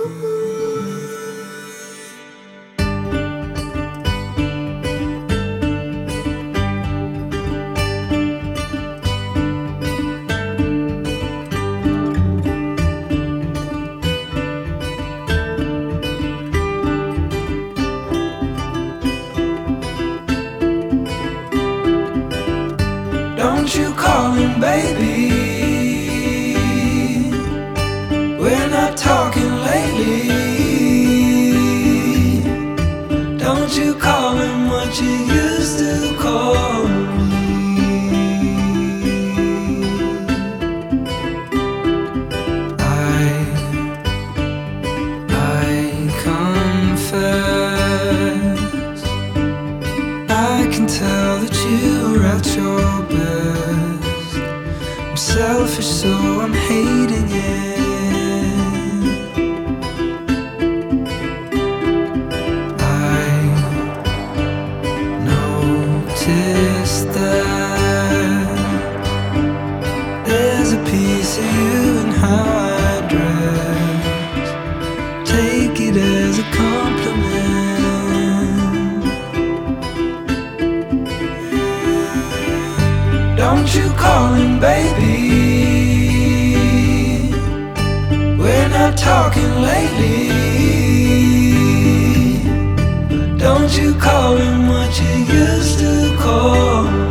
Don't you call him baby. We're not talking lately. Don't you call him what you used to call me. I confess, I can tell that you're at your best. I'm selfish, so I'm hating it. I noticed that there's a piece of you in how I dress. Take it as a compliment. Don't you call him baby. We're not talking lately. Don't you call him what you used to call me.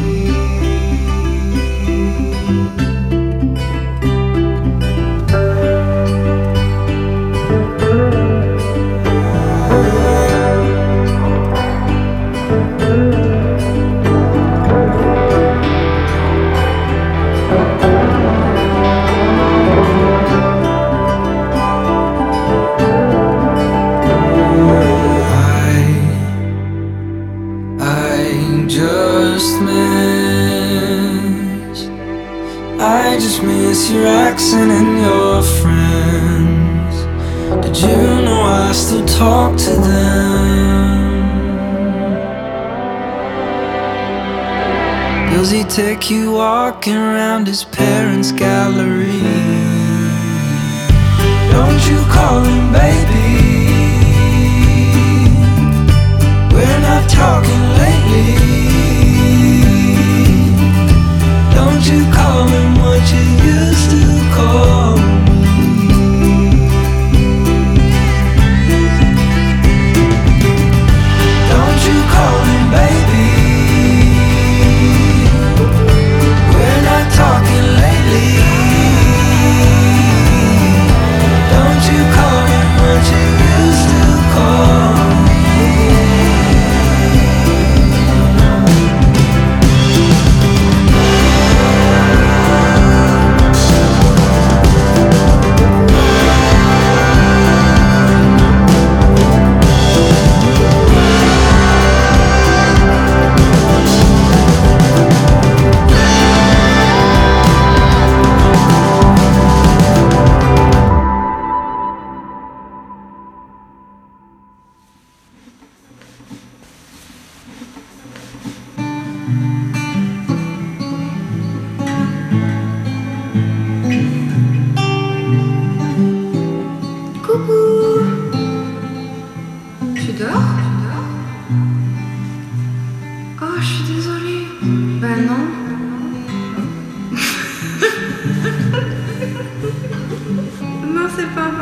I just miss your accent and your friends. Did you know I still talk to them? Does he take you walking around his parents' gallery? Don't you call him baby. We're not talking lately. Don't you call him what you used to call me. Don't you call him baby. We're not talking lately. Don't you call him what you used to call me. Tu dors? Oh, je suis désolée. Ben non. Non, c'est pas vrai.